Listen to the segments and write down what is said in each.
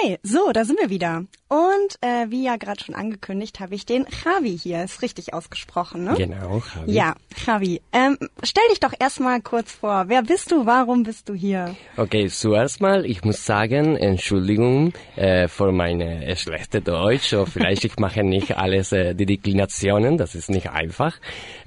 Okay, so, da sind wir wieder. Und wie ja gerade schon angekündigt, habe ich den Javi hier. Ist richtig ausgesprochen, ne? Genau, Javi. Ja, Javi. Stell dich doch erstmal kurz vor. Wer bist du? Warum bist du hier? Okay, zuerst mal, ich muss sagen, Entschuldigung für meine schlechte Deutsch. Oder vielleicht ich mache nicht alles die Deklinationen, das ist nicht einfach.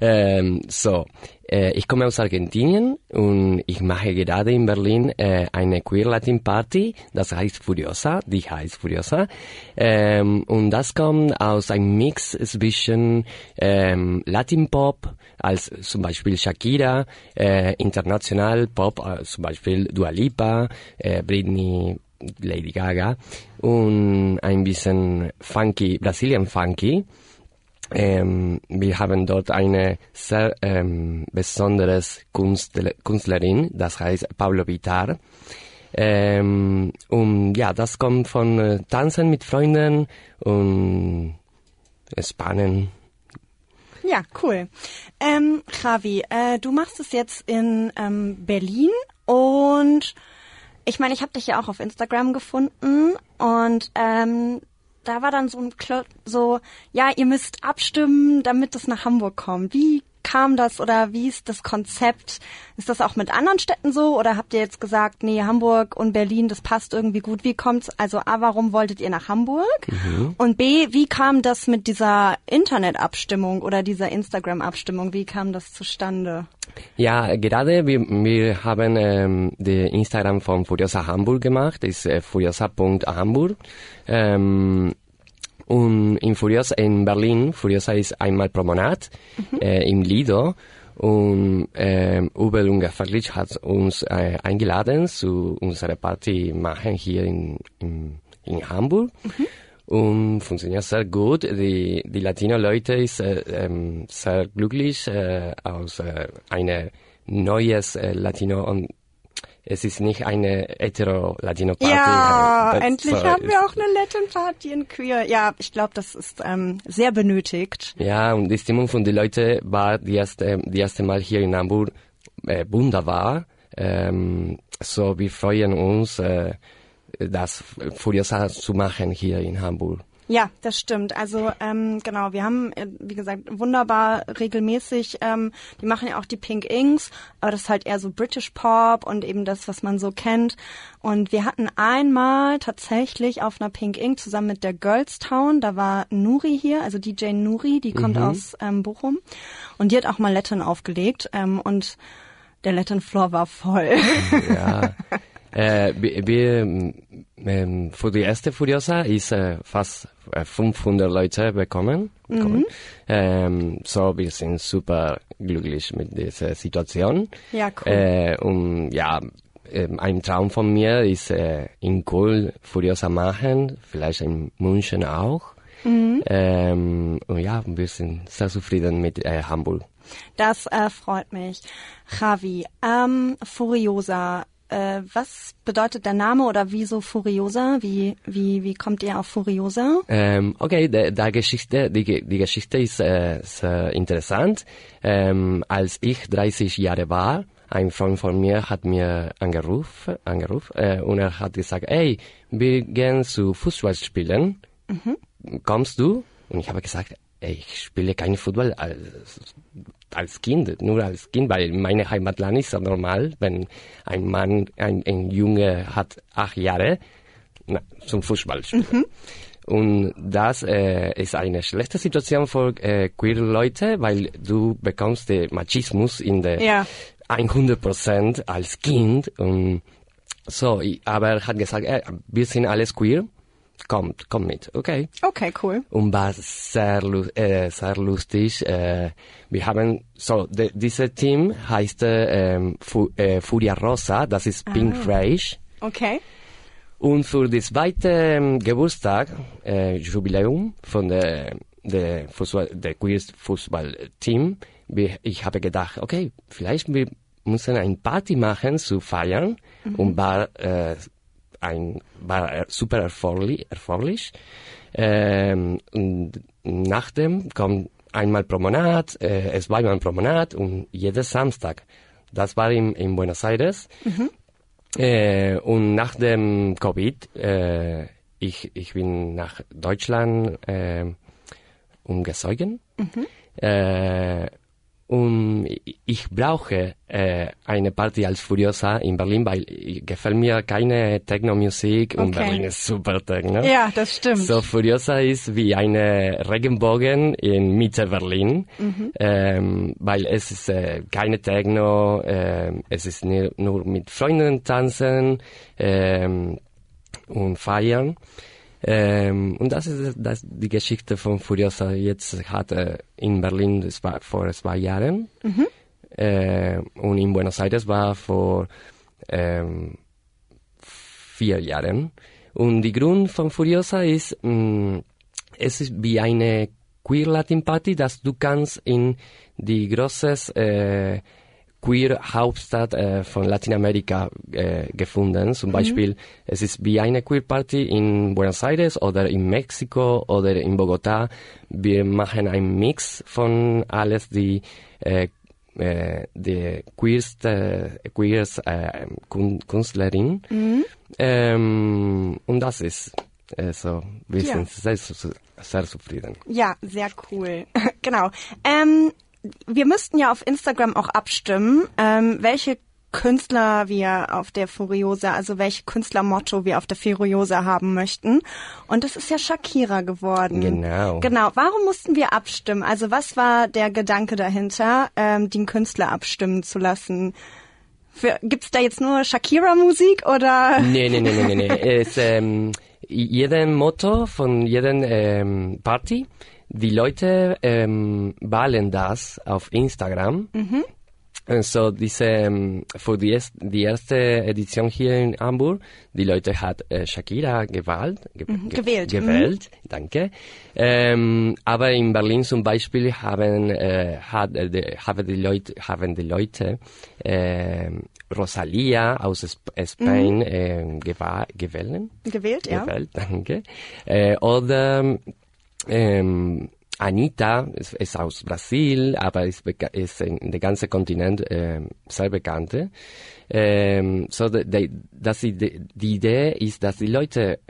Ich komme aus Argentinien und ich mache gerade in Berlin eine Queer Latin Party, das heißt Furiosa, die heißt Furiosa. Und das kommt aus einem Mix zwischen Latin Pop, als zum Beispiel Shakira, international Pop, zum Beispiel Dua Lipa, Britney, Lady Gaga und ein bisschen funky, Brazilian Funky. Wir haben dort eine sehr besonderes Künstlerin, das heißt Pablo Vittar. Und ja, das kommt von Tanzen mit Freunden und Spannen. Ja, cool. Javi, du machst es jetzt in Berlin und ich meine, ich habe dich ja auch auf Instagram gefunden und da war dann ja, ihr müsst abstimmen, damit es nach Hamburg kommt. Wie kam das oder wie ist das Konzept? Ist das auch mit anderen Städten so oder habt ihr jetzt gesagt, nee, Hamburg und Berlin, das passt irgendwie gut? Wie kommt's? Also A, warum wolltet ihr nach Hamburg? Mhm. Und B, wie kam das mit dieser Internetabstimmung oder dieser Instagram-Abstimmung? Wie kam das zustande? Ja, gerade wir haben die Instagram von Furiosa Hamburg gemacht, das ist furiosa.hamburg. Und in Berlin, Furiosa ist einmal pro Monat im Lido und Ubel und Gefährlich hat uns eingeladen zu unserer Party machen hier in Hamburg. Und funktioniert sehr gut. Die Latino-Leute sind sehr glücklich aus einer neues Latino und es ist nicht eine hetero-Latino-Party. Ja, endlich haben wir auch eine Latin-Party in Queer. Ja, ich glaube, das ist sehr benötigt. Ja, und die Stimmung von den Leuten war die erste Mal hier in Hamburg wunderbar. So, wir freuen uns, das Furiosa zu machen hier in Hamburg. Ja, das stimmt. Also genau, wir haben, wie gesagt, wunderbar regelmäßig, die machen ja auch die Pink Inks, aber das ist halt eher so British Pop und eben das, was man so kennt. Und wir hatten einmal tatsächlich auf einer Pink Ink zusammen mit der Girls Town, da war Nuri hier, also DJ Nuri, die kommt aus Bochum und die hat auch mal Latin aufgelegt und der Latin Floor war voll. Ja. Wir für die erste Furiosa ist fast 500 Leute bekommen. So, wir sind super glücklich mit dieser Situation. Ja, cool. Und ja, ein Traum von mir ist in Köln Furiosa machen, vielleicht in München auch. Und ja, wir sind sehr zufrieden mit Hamburg. Das freut mich. Javi, Furiosa. Was bedeutet der Name oder wieso Furiosa? Wie kommt ihr auf Furiosa? Okay, die Geschichte ist sehr interessant. Als ich 30 Jahre war, ein Freund von mir hat mir angerufen und er hat gesagt, hey, wir gehen zu Fußball spielen. Kommst du? Und ich habe gesagt, ich spiele keinen Fußball als Kind, nur als Kind, weil meine Heimatland ist ja normal, wenn ein Mann, ein Junge hat 8 Jahre, zum Fußball spielen. Und das ist eine schlechte Situation für queer Leute, weil du bekommst den Machismus in der 100% als Kind und so, aber er hat gesagt, wir sind alles queer. Komm mit, okay. Okay, cool. Und war sehr lustig. Wir haben, dieses Team heißt Furia Rosa, das ist Pink Rage. Okay. Und für das zweite Geburtstag, Jubiläum von der Queer Fußball-Team, ich habe gedacht, okay, vielleicht wir müssen eine Party machen zu feiern und war super erfolgreich. Und nachdem kommt einmal pro Monat, zweimal pro Monat und jeden Samstag. Das war in Buenos Aires. Und nach dem Covid ich bin nach Deutschland umgezogen. Und ich brauche eine Party als Furiosa in Berlin, weil gefällt mir keine Techno-Musik und Berlin ist super Techno. Ja, das stimmt. So Furiosa ist wie eine Regenbogen in Mitte Berlin, weil es ist keine Techno, es ist nur mit Freunden tanzen und feiern. Und das ist die Geschichte von Furiosa. Jetzt hat in Berlin, das war vor 2 Jahren, und in Buenos Aires war vor 4 Jahren. Und die Grund von Furiosa ist, es ist wie eine Queer-Latin-Party, dass du kannst in die große Queer-Hauptstadt von Lateinamerika gefunden. Zum Beispiel, es ist wie eine Queer-Party in Buenos Aires oder in Mexiko oder in Bogotá. Wir machen einen Mix von alles, die Künstlerin. Und das ist so, wir sind sehr zufrieden. Ja, sehr cool. Genau. Wir müssten ja auf Instagram auch abstimmen, welche Künstler wir auf der Furiosa, also welche Künstlermotto wir auf der Furiosa haben möchten. Und das ist ja Shakira geworden. Genau. Genau. Warum mussten wir abstimmen? Also was war der Gedanke dahinter, den Künstler abstimmen zu lassen? Gibt's da jetzt nur Shakira-Musik oder? Nee. Es, jeden Motto von jedem Party, die Leute wählen das auf Instagram. So für die erste Edition hier in Hamburg, die Leute hat Shakira gewählt. Danke. Aber in Berlin zum Beispiel haben die Leute Rosalia aus Spanien gewählt, ja. Danke. Oder Anitta ist aus Brasil, aber ist in der ganzen Kontinent sehr bekannt. So die Idee ist, dass die Leute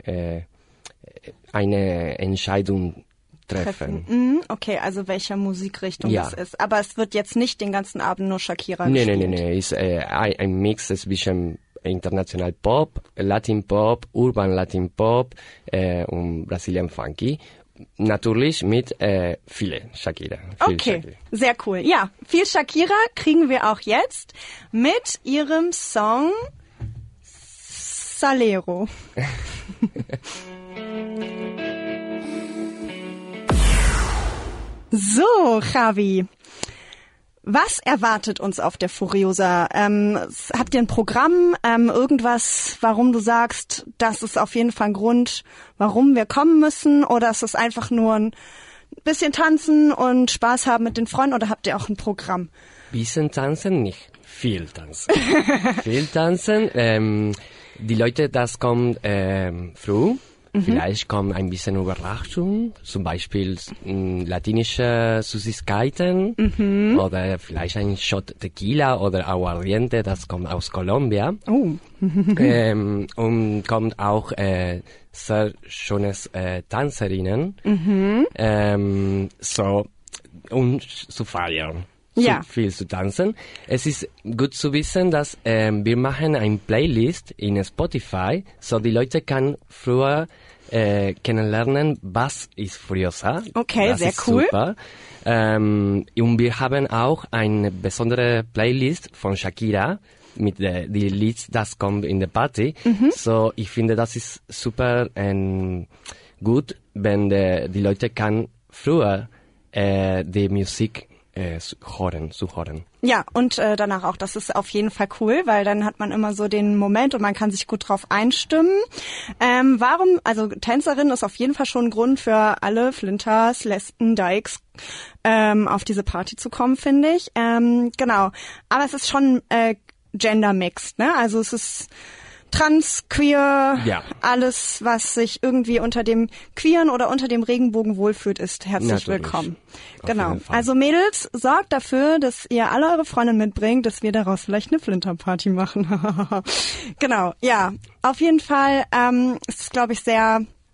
eine Entscheidung treffen. Okay, also welcher Musikrichtung es ist. Aber es wird jetzt nicht den ganzen Abend nur Shakira gespielt. Nee. Ist ein Mix zwischen international Pop, Latin Pop, Urban Latin Pop und Brazilian Funky. Natürlich mit viele Shakira. Okay, sehr cool. Ja, viel Shakira kriegen wir auch jetzt mit ihrem Song Salero. So, Javi. Was erwartet uns auf der Furiosa? Habt ihr ein Programm, irgendwas, warum du sagst, das ist auf jeden Fall ein Grund, warum wir kommen müssen? Oder ist es einfach nur ein bisschen tanzen und Spaß haben mit den Freunden? Oder habt ihr auch ein Programm? Bisschen tanzen, nicht viel tanzen. Viel tanzen. Die Leute, das kommt früh. Vielleicht kommt ein bisschen Überraschung, zum Beispiel latinische Süßigkeiten oder vielleicht ein Shot Tequila oder Aguardiente, das kommt aus Kolumbien. Und kommt auch sehr schönes Tänzerinnen, um zu feiern. Ja. Viel zu tanzen. Es ist gut zu wissen, dass wir machen eine Playlist in Spotify, so die Leute kann früher kennenlernen, was ist Furiosa. Okay, das sehr ist cool. Super. Und wir haben auch eine besondere Playlist von Shakira mit die Lieds, das kommt in der Party. So, ich finde, das ist super gut, wenn die Leute kann früher die Musik zu hören. Ja, und danach auch. Das ist auf jeden Fall cool, weil dann hat man immer so den Moment und man kann sich gut drauf einstimmen. Also Tänzerin ist auf jeden Fall schon ein Grund für alle Flinters, Lesben, Dykes auf diese Party zu kommen, finde ich. Genau. Aber es ist schon gender-mixed, ne? Also es ist trans, queer, alles, was sich irgendwie unter dem Queeren oder unter dem Regenbogen wohlfühlt, ist herzlich willkommen. Genau. Also Mädels, sorgt dafür, dass ihr alle eure Freundinnen mitbringt, dass wir daraus vielleicht eine Flinterparty machen. Genau, ja. Auf jeden Fall ist es, glaube ich, sehr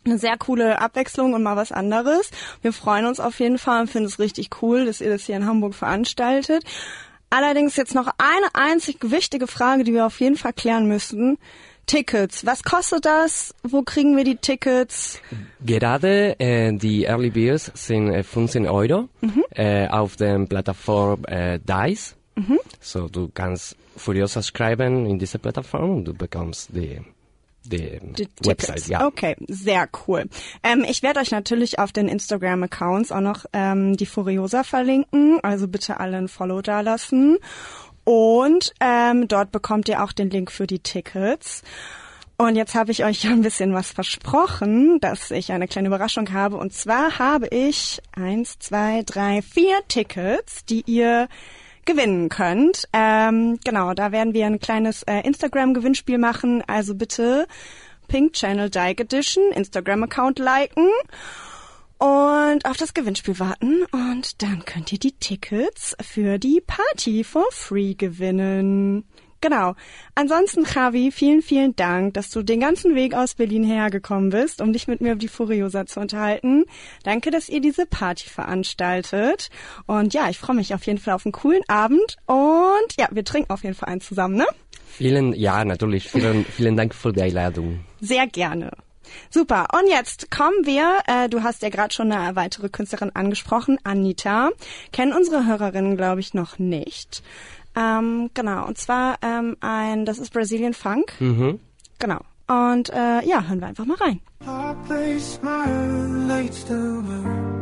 eine sehr coole Abwechslung und mal was anderes. Wir freuen uns auf jeden Fall und finden es richtig cool, dass ihr das hier in Hamburg veranstaltet. Allerdings jetzt noch eine einzig wichtige Frage, die wir auf jeden Fall klären müssen. Tickets. Was kostet das? Wo kriegen wir die Tickets? Gerade die Early Beers sind 15 Euro auf der Plattform DICE. So, du kannst Furiosa schreiben in dieser Plattform und du bekommst die Website, ja. Okay, sehr cool. Ich werde euch natürlich auf den Instagram-Accounts auch noch die Furiosa verlinken, also bitte alle ein Follow dalassen. Und dort bekommt ihr auch den Link für die Tickets. Und jetzt habe ich euch ein bisschen was versprochen, dass ich eine kleine Überraschung habe. Und zwar habe ich 1, 2, 3, 4 Tickets, die ihr gewinnen könnt. Genau, da werden wir ein kleines Instagram-Gewinnspiel machen. Also bitte Pink Channel Dyke Edition Instagram-Account liken und auf das Gewinnspiel warten. Und dann könnt ihr die Tickets für die Party for free gewinnen. Genau. Ansonsten, Javi, vielen, vielen Dank, dass du den ganzen Weg aus Berlin hergekommen bist, um dich mit mir über die Furiosa zu unterhalten. Danke, dass ihr diese Party veranstaltet. Und ja, ich freue mich auf jeden Fall auf einen coolen Abend. Und ja, wir trinken auf jeden Fall einen zusammen, ne? Natürlich. Vielen Dank für die Einladung. Sehr gerne. Super. Und jetzt kommen wir, du hast ja gerade schon eine weitere Künstlerin angesprochen, Anitta. Kennen unsere Hörerinnen, glaube ich, noch nicht. Genau, und zwar das ist Brazilian Funk. Genau. Und ja, hören wir einfach mal rein.